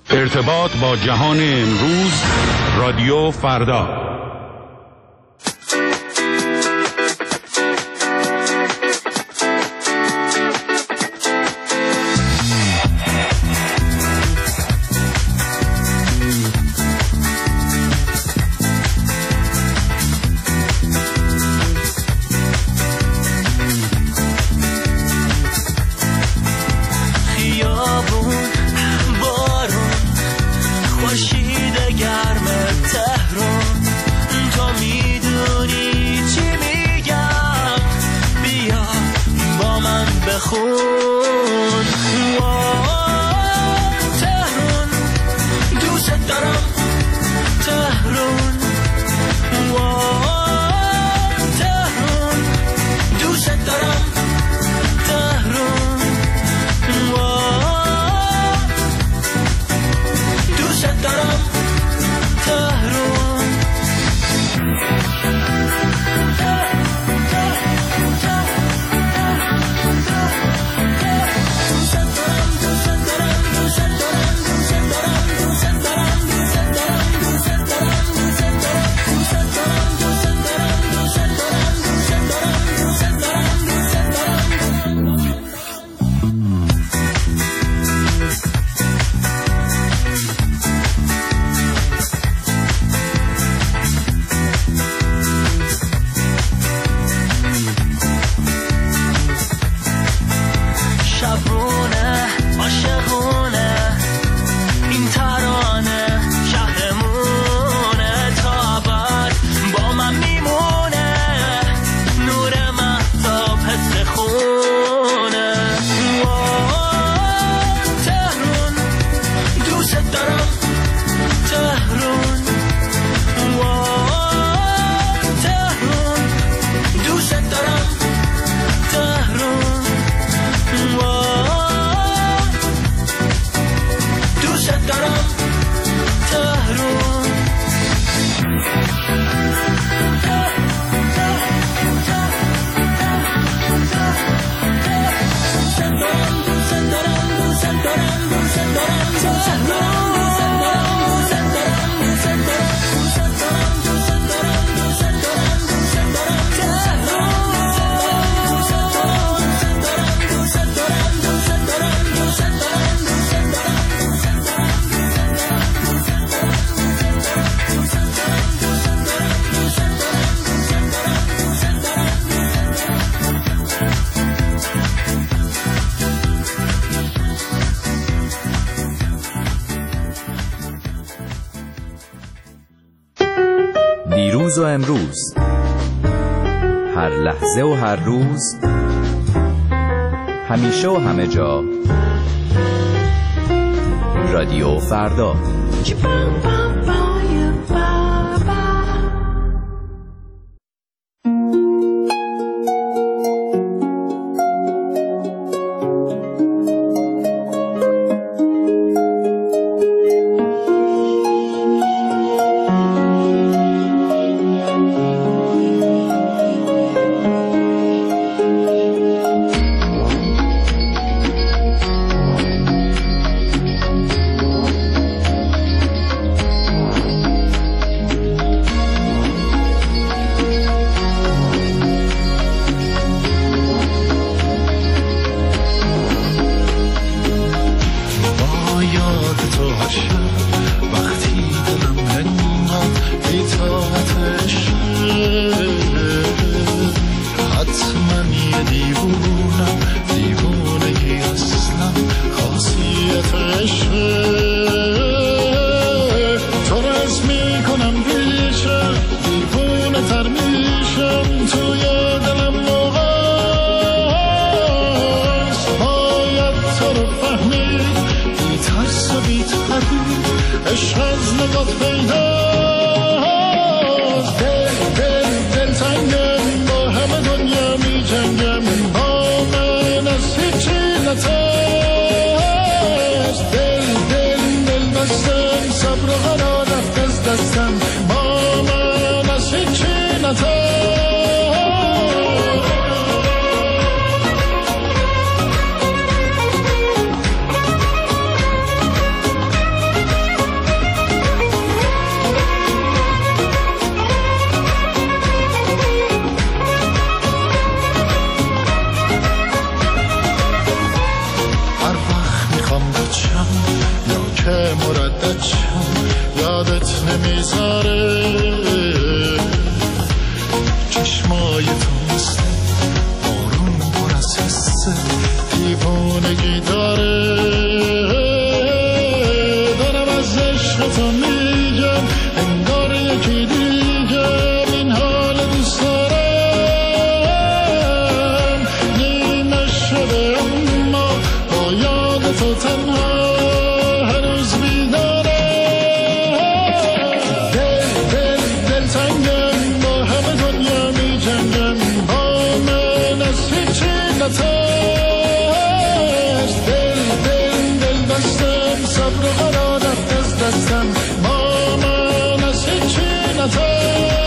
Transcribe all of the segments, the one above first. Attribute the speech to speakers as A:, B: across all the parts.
A: ارتباط با جهان امروز، رادیو فردا.
B: دیروز و امروز، هر لحظه و هر روز، همیشه و همه جا، رادیو فردا.
C: بچم یادت نمیذاره، چشمای تو مثل بارون پر از حس دیوانگی داره. دارم از عشق تو میگم انگار یکی دیگه این حال دوست دارم. نیمه شده اما با یاد تو تنها هنوز بیداره. دل تنگم با همه دنیا می جنگم، با من از هیچی نترس. دل بستم صبر و قرار رفت از دستم، با من از هیچی نترس.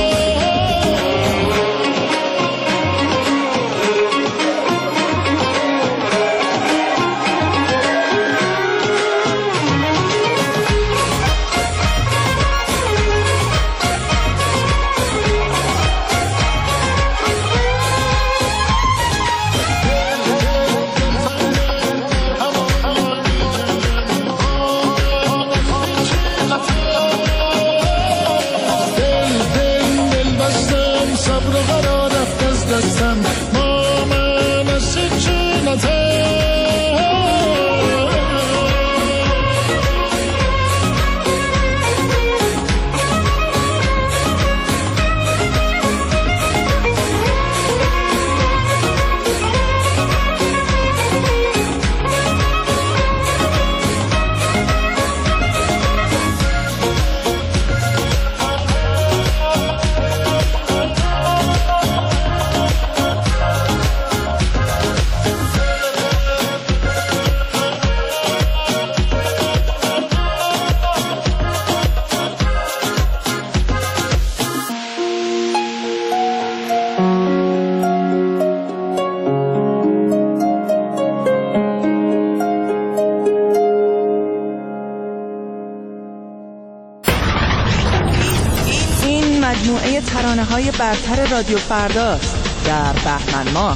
D: مجموعه ترانه‌های برتر رادیو فرداست در بهمن ماه.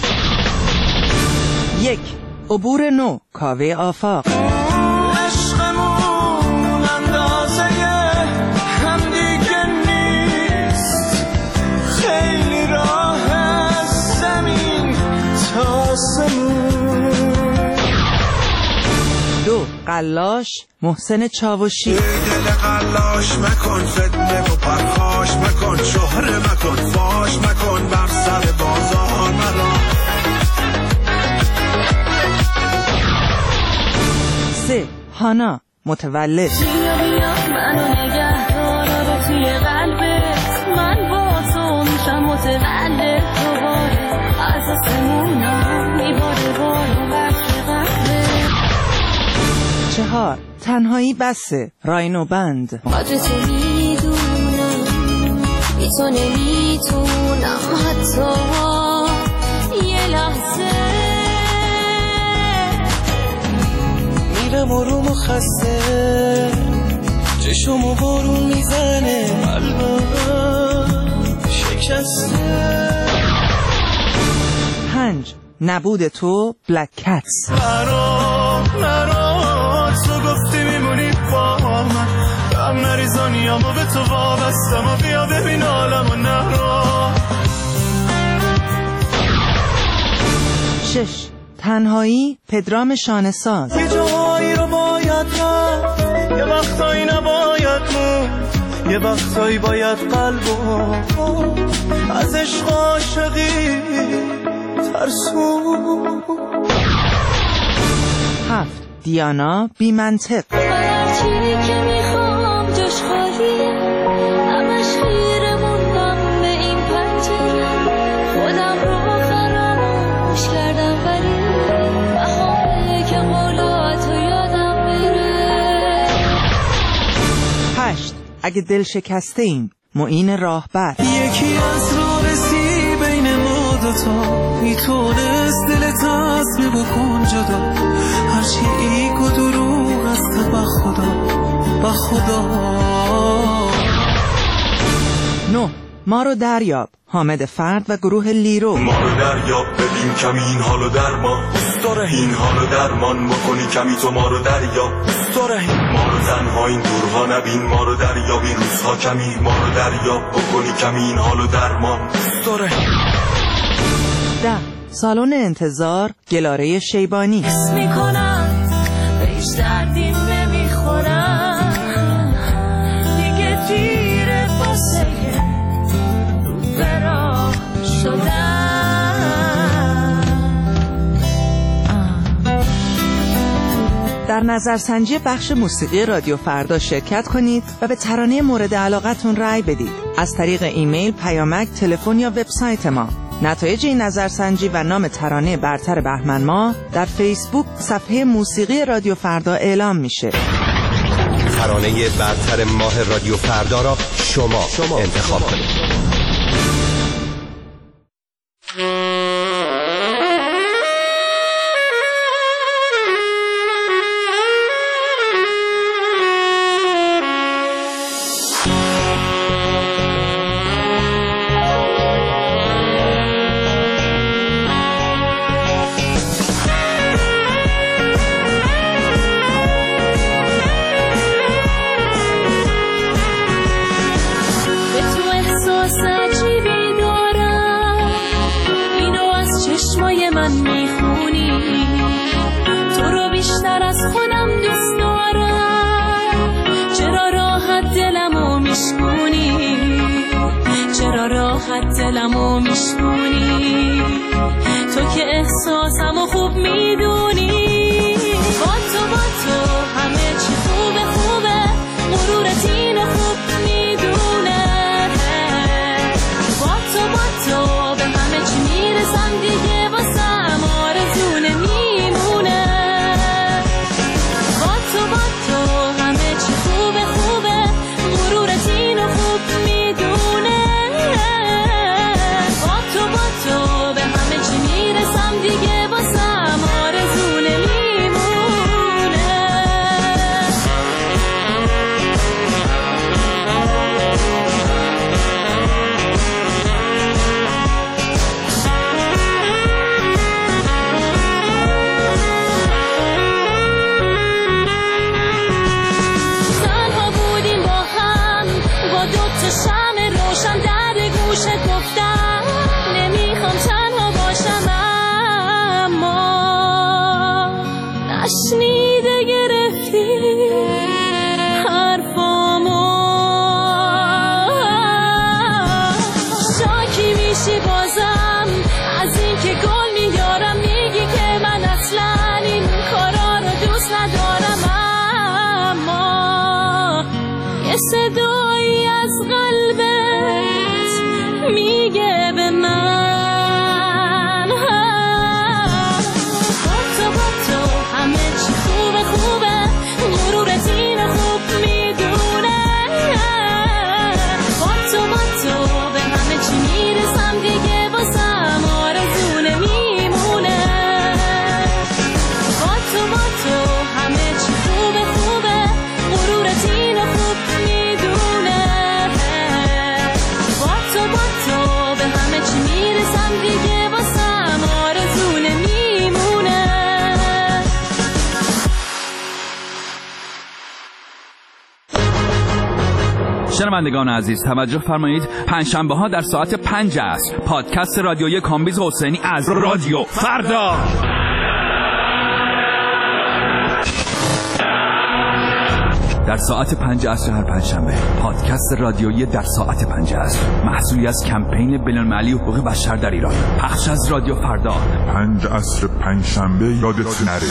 D: 1. عبور نو، کاوه آفاق.
E: عشقمون اندازه هم دیگه نیست، خیلی راه از زمین تا آسمون.
D: 2. قلاش، محسن چاوشی.
E: دل قلاش مکن، فتنه و پرخاش مکن، شهره مکن، فاش مکن، بر سر بازار مرا.
D: 3. هانا، متولد.
F: بیا منو نگه دار رو توی قلبت، من با تو میشم متولد دوباره، از آسمونا میباره بارو بخش قلبت.
D: 4. تنهایی بسه، راینو بند.
F: قدر تو میدونم، بی تو نمیتونم حتی یه لحظه.
E: میرم رومو خسته، چشمو بارون میزنه، قلبم شکسته.
D: 5. نبود تو، بلک کتس.
E: نرو تو گفتی میمونی با من، غم نریزانیامو به تو وابستم و بیا ببین عالمو نرو.
D: 6. تنهایی، پدرام شانه‌ساز.
E: یه جایی رو باید رفت، یه وقتایی نباید موند، یه وقتایی باید قلبو از عشق عاشقی ترسون.
D: 7. دیانا، بی منطق.
F: هرچی که میخوام جاش خالیه، همش خیره موندم به این پنجره، خودم رو فراموش کردم ولی بهاره که قولاتو یادم بره.
D: 8. اگه دل شکسته ایم، معین راهبر.
E: یکی از راه رسی بین ما دوتا، میتونست دل تصمیم بکن جدا، هرچی ایک و دروغ است با خدا، با خدا.
D: 9. ما رو دریاب، حامد فرد و گروه لیرو.
G: ما رو دریاب، ببین کمین حالو در ما، این حالو درمان بکنی کمی تو ما رو دریا ما رو تنها این دورها نبین ما رو دریابی روزها کمی ما رو دریا بکنی کمی این حالو درمان
D: ده سالن انتظار گلاره شیبانی
F: حس میکنم بهش دردیم نمیخورم دیگه دیره واسه رو برا شدم.
D: در نظرسنجی بخش موسیقی رادیو فردا شرکت کنید و به ترانه مورد علاقتون رأی بدید از طریق ایمیل، پیامک، تلفن یا وبسایت ما. نتایج این نظرسنجی و نام ترانه برتر بهمن ماه در فیسبوک صفحه موسیقی رادیو فردا اعلام میشه.
H: ترانه برتر ماه رادیو فردا را شما انتخاب کنید.
F: دلمو میشکونی تو که احساسمو خوب میدونی با تو همه چی خوبه مرورت اینو خوب میدونه با تو به همه چی میرسم دیگه واسم آرزو نمیمونه با تو همه چی خوبه مرورت اینو خوب میدونه تو به همه چی میرسم دیگه واسم آرزو نمیمونه. تنها بودیم با هم با دوتا شمع روشن در گوشت گفتم نمیخوام تنها باشم اما نشنیده گرفتی حرفامو شاکی میشی بازم از این که گل میارم میگی که من اصلا این کارا رو دوست ندارم اما یه صدایی از قلبت میگه به من با تو همه چی خوبه مرورت اینو خوب میدونه با تو به همه چی میرسم دیگه واسم آرزو نمیمونه با تو همه چی خوبه مرورت اینو خوب میدونه با تو به همه چی میرسم دیگه واسم آرزو نمیمونه.
B: شنوندگان عزیز توجه فرمایید، پنجشنبه ها در ساعت 5 عصر پادکست رادیویی کامبیز حسینی از رادیو فردا در ساعت 5 عصر هر پنجشنبه. پادکست رادیویی در ساعت 5 عصر محصولی از کمپین بین‌المللی حقوق بشر در ایران، پخش از رادیو فردا.
I: 5 عصر پنجشنبه یادت نره.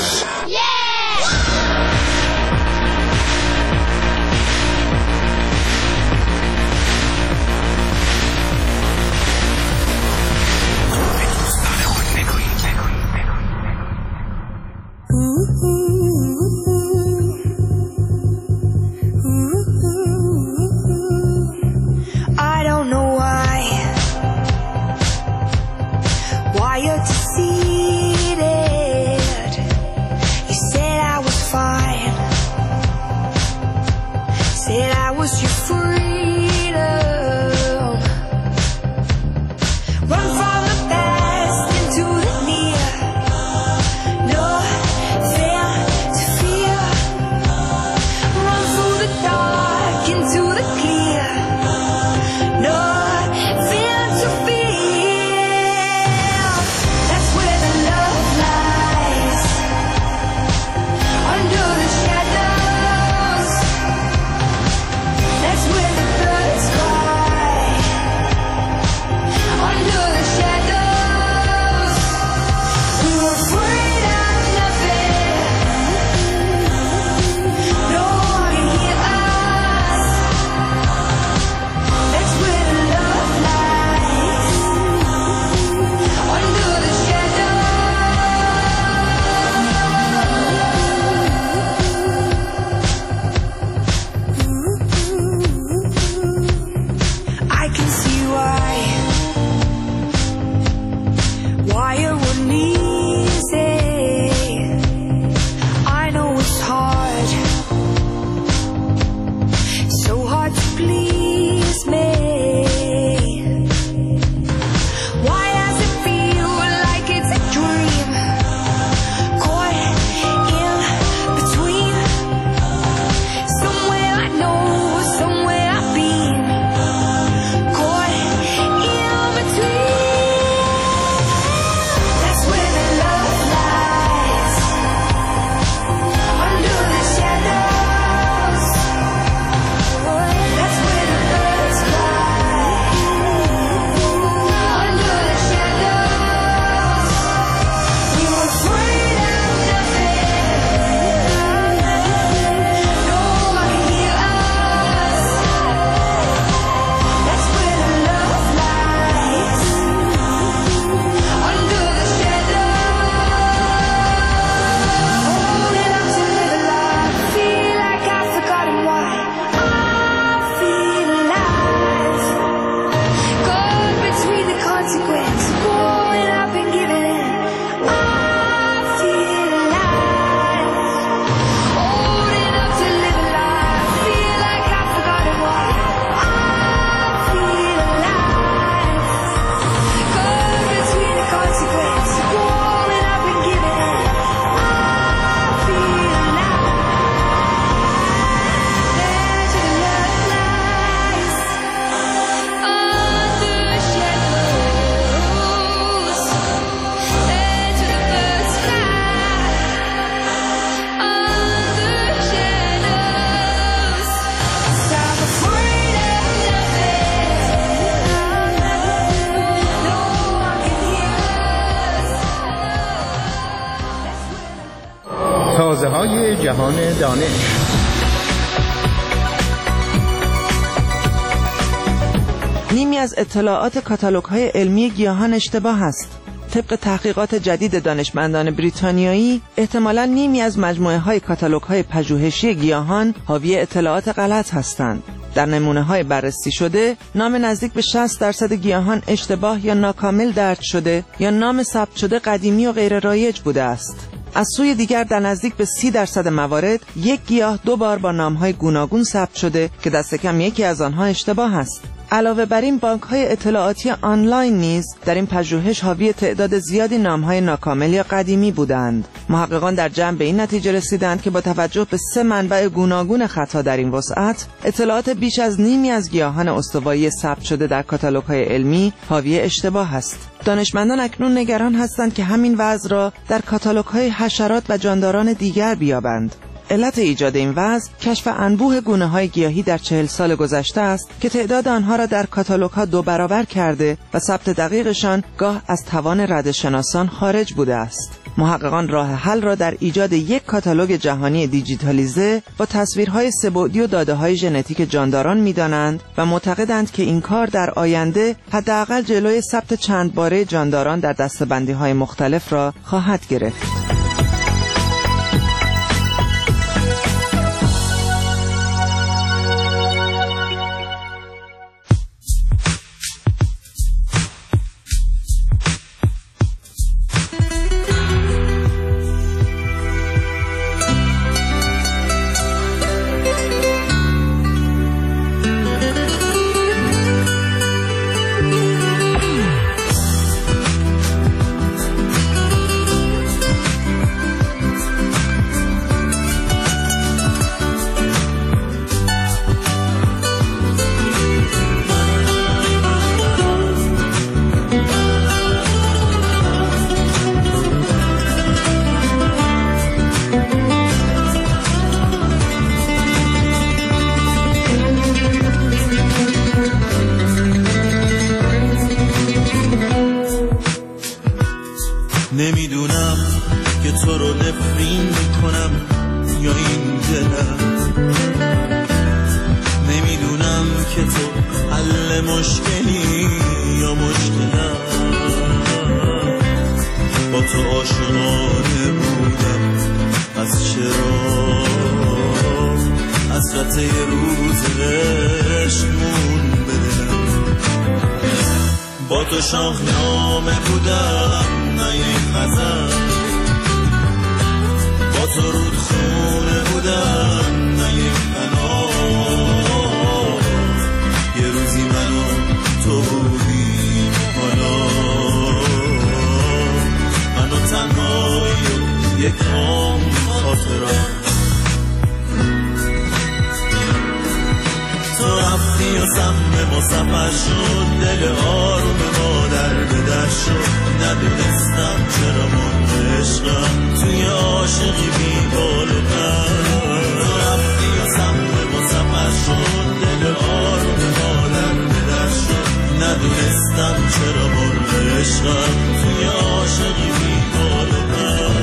J: جهان دانش.
D: نیمی از اطلاعات کاتالوگ‌های علمی گیاهان اشتباه است. طبق تحقیقات جدید دانشمندان بریتانیایی، احتمالاً نیمی از مجموعه‌های کاتالوگ‌های پژوهشی گیاهان حاوی اطلاعات غلط هستند. در نمونه‌های بررسی شده، نام نزدیک به 60% گیاهان اشتباه یا ناکامل درج شده یا نام ثبت شده قدیمی و غیر رایج بوده است. از سوی دیگر در نزدیک به 30% موارد یک گیاه 2 بار با نام‌های گوناگون ثبت شده که دست کم یکی از آنها اشتباه است. علاوه بر این، بانک‌های اطلاعاتی آنلاین نیز در این پژوهش حاوی تعداد زیادی نام‌های ناکامل یا قدیمی بودند. محققان در جمع به این نتیجه رسیدند که با توجه به 3 منبع گوناگون خطا در این وسعت، اطلاعات بیش از نیمی از گیاهان استوایی ثبت شده در کاتالوگ‌های علمی حاوی اشتباه است. دانشمندان اکنون نگران هستند که همین وضع را در کاتالوگ‌های حشرات و جانداران دیگر بیابند. علت ایجاد این وضع کشف انبوه گونه‌های گیاهی در 40 سال گذشته است که تعداد آنها را در کاتالوگ‌ها 2 برابر کرده و ثبت دقیقشان گاه از توان ردشناسان خارج بوده است. محققان راه حل را در ایجاد یک کاتالوگ جهانی دیجیتالیزه با تصویرهای سه‌بعدی و داده‌های ژنتیک جانداران می‌دانند و معتقدند که این کار در آینده حداقل جلوی ثبت چند باره جانداران در دسته‌بندی‌های مختلف را خواهد گرفت.
E: نمیدونم که تو رو نفرین میکنم یا این دلم، نمیدونم که تو حل مشکلی یا مشکلم. با تو عاشقانه بودم، از چرا حسرت یه روز عشقمون بدلم. با تو شاهنامه بودم نه یک غزل، با تو رودخونه بودم نه یک قنات. یه روزی من و تو بودیم، حالا من و تنهایی و یک عام خاطرم. تو رفتی و سهم ما سفر شد، دل آروم ما در به در شد. ندونستم چرا من عشقم توی عاشقی بی بال و پر. تو رفتی و سهم ما سفر شد، دل آروم ما در به در شد. ندونستم چرا من عشقم توی عاشقی بی بال و پر.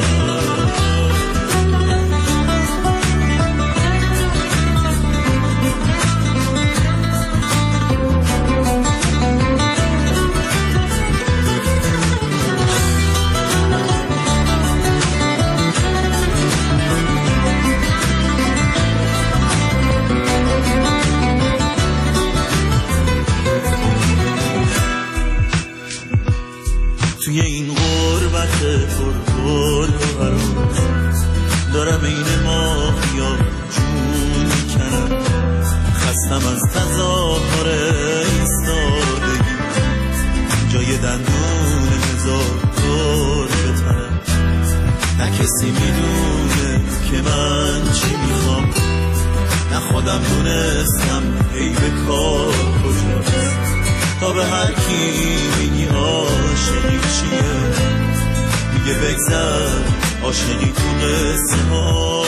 E: توی این غربت پرگل و براش دارم این ماهیا جون میکنم. خستم از تظاهر ایستادگی، جای دندون هزار دور بتنم. نه کسی میدونه که من چی میخوام، نه خودم دونستم ای به کار کجاست. تا به هر کی میگی عاشقی چیه، میگه بگذر عاشقی تو قصه ها.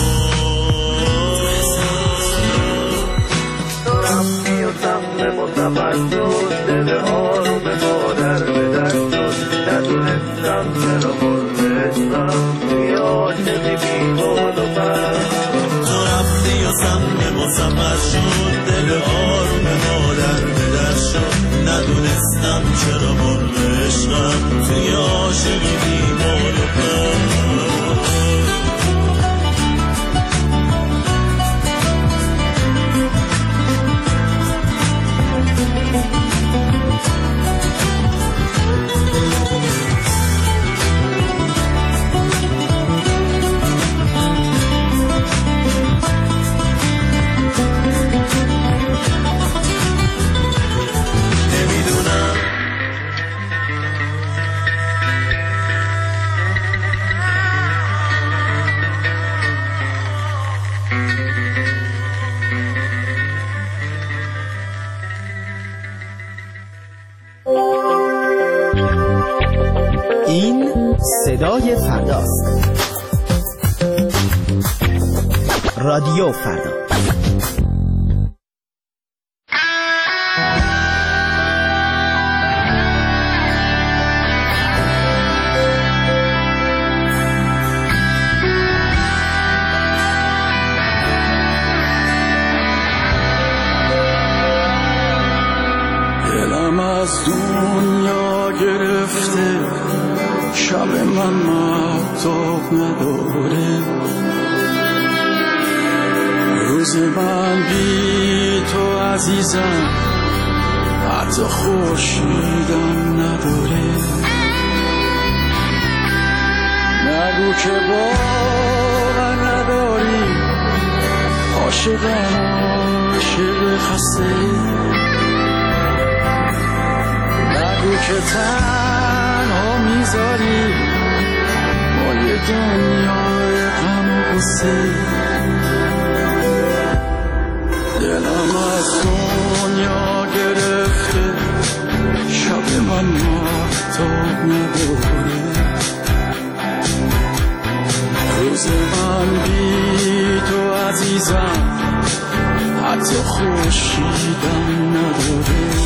E: تو رفتی و سهم ما سفر شد، دل آروم ما در به در شد. ندونستم چرا مرد عشقم توی عاشقی بی بال و پر. احساسم مسخر شد، دل آروم مادر بدر شد. ندونستم چرا مرغ عشقم توی عاشقی بیمار و
J: این صدای فرداست. رادیو فردا.
E: دلم از دنیا گرفته، شب من مهتاب نداره، روز من بی تو عزیزم حتی خورشیدم نداره. نگو که باور نداری، عاشقم عاشق خسته. نگو که تنها میذاری با یه دنیای غم و غصه. دلم از دنیا گرفته، شب من مهتاب نداره، روز من بی تو عزیزم حتی خورشیدم نداره.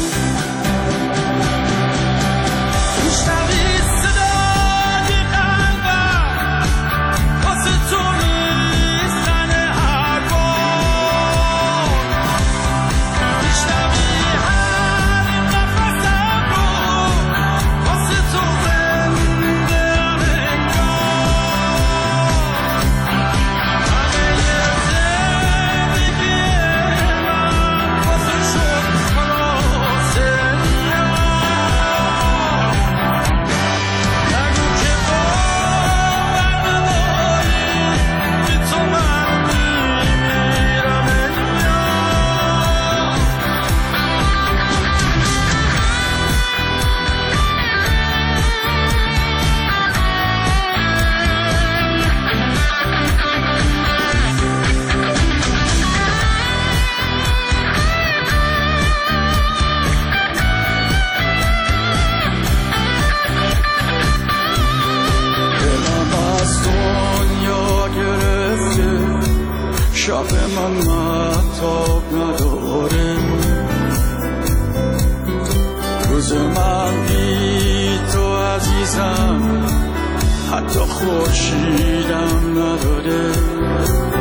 E: شب من مهتاب نداره، روز من بی تو عزیزم حتی خورشیدم نداره.